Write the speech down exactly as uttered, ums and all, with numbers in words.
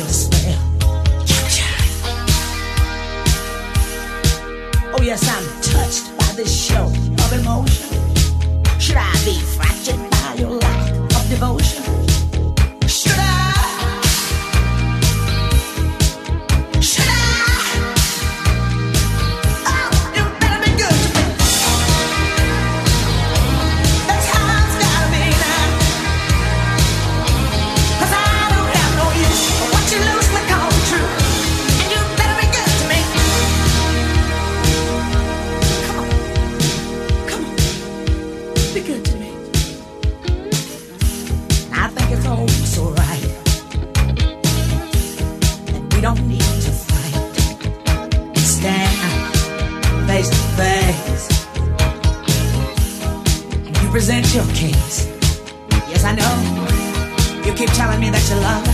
your spell. Oh yes, I'm touched by this show of emotion. Should I be fractured by your lack of devotion? Should I? Should I? Oh, you better be good to me. That's how it's gotta be now. 'Cause I don't have no use for what you loosely call true. And you better be good to me. Come on. Come on. Be good to me. I think it's all so right. And we don't need to fight. Stand face to face. And you present your case. Yes, I know. You keep telling me that you love me.